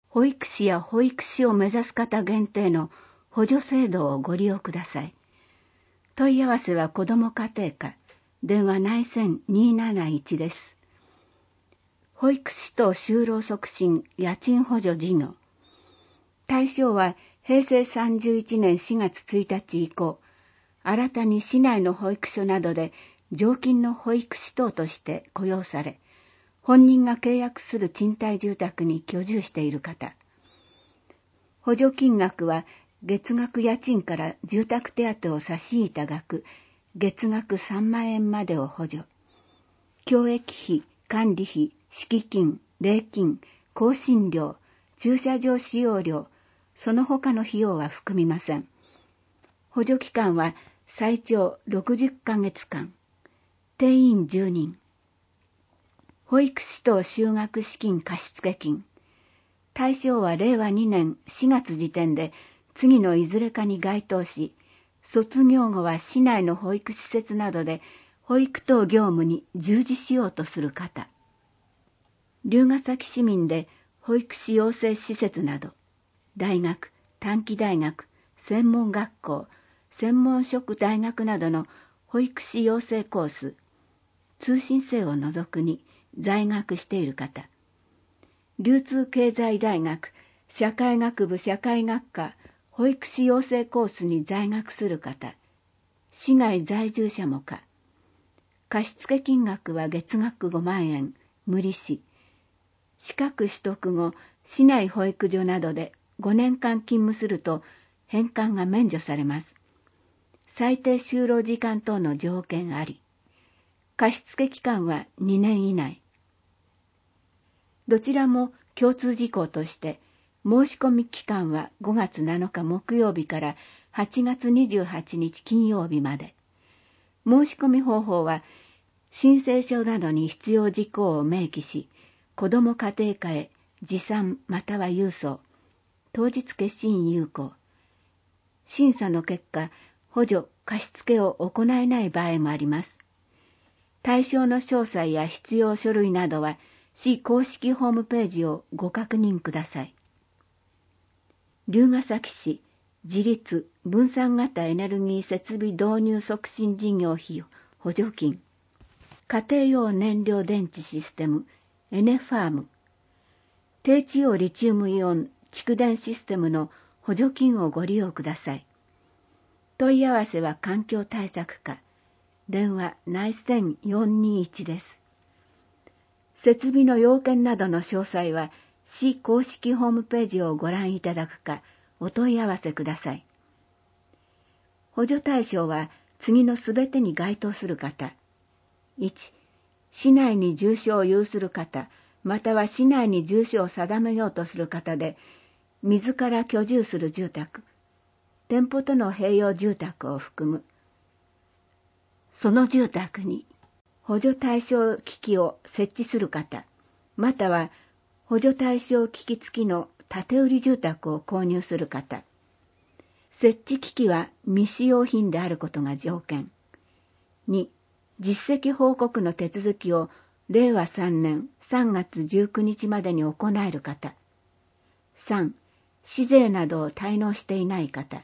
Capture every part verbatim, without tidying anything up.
保育士や保育士を目指す方限定の補助制度をご利用ください。問い合わせは子ども家庭課、電話内線にーなないちです。保育士等就労促進家賃補助事業。対象はへいせいさんじゅういちねんしがつついたち以降、新たに市内の保育所などで常勤の保育士等として雇用され、本人が契約する賃貸住宅に居住している方。補助金額は月額家賃から住宅手当を差し引いた額、月額さんまんえんまでを補助。教育費、管理費、敷金、礼金、更新料、駐車場使用料、その他の費用は含みません。補助期間は最長ろくじゅっかげつかん。定員じゅうにん。保育士等就学資金貸付金。対象はれいわにねんしがつ時点で次のいずれかに該当し、卒業後は市内の保育施設などで保育等業務に従事しようとする方。龍ケ崎市民で保育士養成施設など、大学、短期大学、専門学校、専門職大学などの保育士養成コース、通信制を除くに在学している方。流通経済大学、社会学部社会学科、保育士養成コースに在学する方。市外在住者もか。貸付金額は月額ごまんえん、無利子。資格取得後、市内保育所などでごねんかん勤務すると返還が免除されます。最低就労時間等の条件あり。貸付期間はにねん以内。どちらも共通事項として、申し込み期間はごがつなのか木曜日からはちがつにじゅうはちにち金曜日まで。申し込み方法は、申請書などに必要事項を明記し、子ども家庭課へ持参または郵送、当日決心有効。審査の結果、補助貸付を行えない場合もあります。対象の詳細や必要書類などは、市公式ホームページをご確認ください。龍ケ崎市自立分散型エネルギー設備導入促進事業費補助金。家庭用燃料電池システムエネファーム。低地用リチウムイオン蓄電システムの補助金をご利用ください。問い合わせは環境対策課。電話内線よんにいちです。設備の要件などの詳細は市公式ホームページをご覧いただくかお問い合わせください。補助対象は次のすべてに該当する方。いち、市内に住所を有する方、または市内に住所を定めようとする方で、自ら居住する住宅、店舗との併用住宅を含む。その住宅に補助対象機器を設置する方、または補助対象機器付きの建て売り住宅を購入する方。設置機器は未使用品であることが条件。に、実績報告の手続きをれいわさんねんさんがつじゅうくにちまでに行える方。さん、市税などを滞納していない方。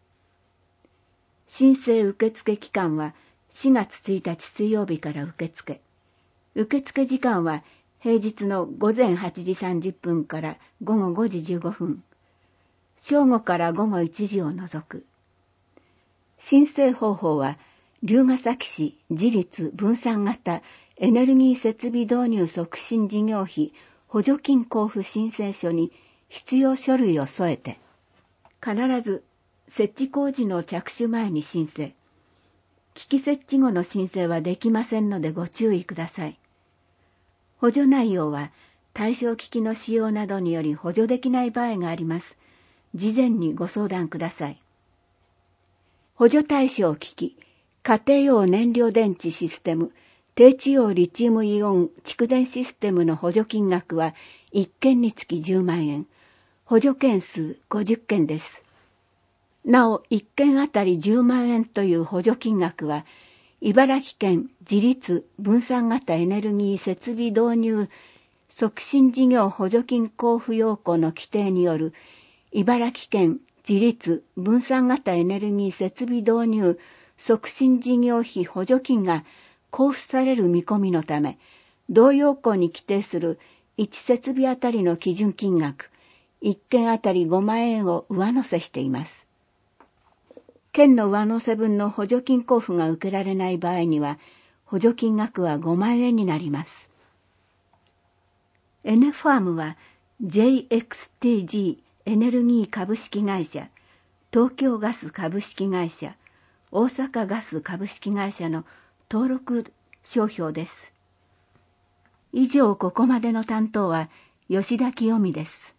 申請受付期間はしがつついたち水曜日から受付。受付時間は平日のごぜんはちじさんじゅっぷんからごごごじじゅうごふん。正午からごごいちじを除く。申請方法は、龍ケ崎市自立分散型エネルギー設備導入促進事業費補助金交付申請書に必要書類を添えて、必ず設置工事の着手前に申請。機器設置後の申請はできませんのでご注意ください。補助内容は対象機器の使用などにより補助できない場合があります。事前にご相談ください。補助対象機器、家庭用燃料電池システム、低地用リチウムイオン蓄電システムの補助金額はいっけんにつきじゅうまんえん、補助件数ごじゅっけんです。なお、いっけんあたりじゅうまんえんという補助金額は、茨城県自立分散型エネルギー設備導入促進事業補助金交付要項の規定による茨城県自立分散型エネルギー設備導入促進事業費補助金が交付される見込みのため、同要項に規定するいち設備あたりの基準金額、いっけんあたりごまんえんを上乗せしています。県の上乗せ分の補助金交付が受けられない場合には、補助金額はごまんえんになります。エネファームは ジェイエックスティージー エネルギー株式会社、東京ガス株式会社、大阪ガス株式会社の登録商標です。以上ここまでの担当は吉田清美です。